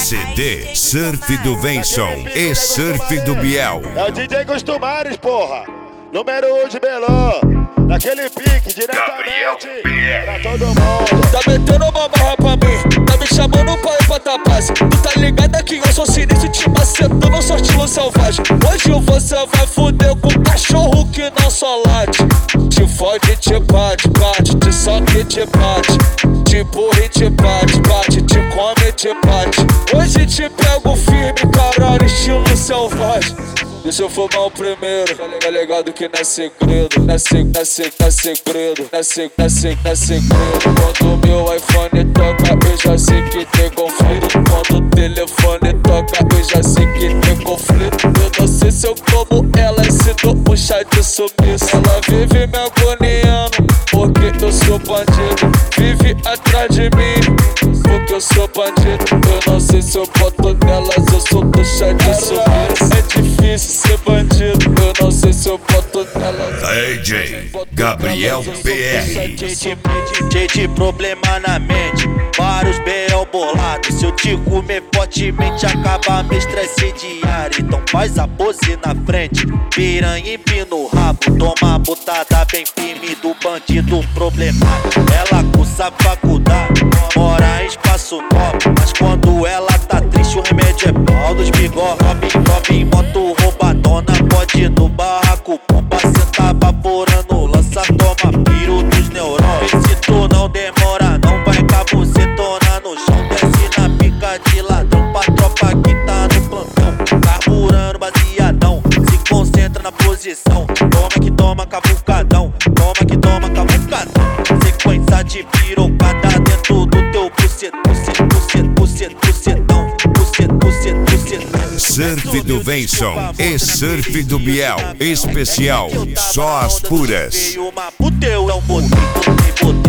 CD Surf do Venson e Surf do Biel. É o DJ Costumares, porra. Número 1 de Belô. Naquele pique, diretamente pra todo mundo. Tá metendo uma barra pra mim, tá me chamando pra ir pra Tapaz. Tu tá ligado que eu sou sinistro, te macetando, eu sou estilo selvagem. Hoje você vai fuder com um cachorro que não só late. Te fode, te bate, bate, te soca e te bate. Te empurra e te bate, bate, te come e te bate. Hoje te pego firme, caralho, estilo selvagem. Deixa eu fumar o primeiro, tá ligado que não é segredo, não é segredo, não é segredo. Quando meu iPhone toca, eu já sei que tem conflito. Quando o telefone toca, eu já sei que tem conflito. Eu não sei se eu como ela, se dou um chá de sumiço. Ela vive me agoniando, porque eu sou bandido. Vive atrás de mim, porque eu sou bandido. Eu não sei se eu boto nelas, eu sou do chá de sumiço. É difícil ser bandido, eu não sei se eu boto nelas. DJ Gabriel PR. Cheio de problema na mente, vários B.O. bolados. Se eu te comer fortemente, acaba meu estresse diário. Então faz a pose na frente, piranha empina o rabo. Toma a botada bem firme do bandido problemático. Ela cursa faculdade, mora em espaço nobre, mas quando ela tá triste o remédio é pau dos bigó. Robin, moto roubadona, pode ir no barraco. Bomba, cê tá vaporando, lança, toma piro dos neurônios. Se tu não demora, não vai cabocetona no chão. Desce na pica de ladrão pra tropa que tá no plantão. Carburando baseadão, se concentra na posição. Toma que toma cavucadão, toma que toma cavucadão. Sequência de pirocada dentro do teu bucetão. Surf do Venson e Surf do Biel. Especial, só as puras. O teu é um botão,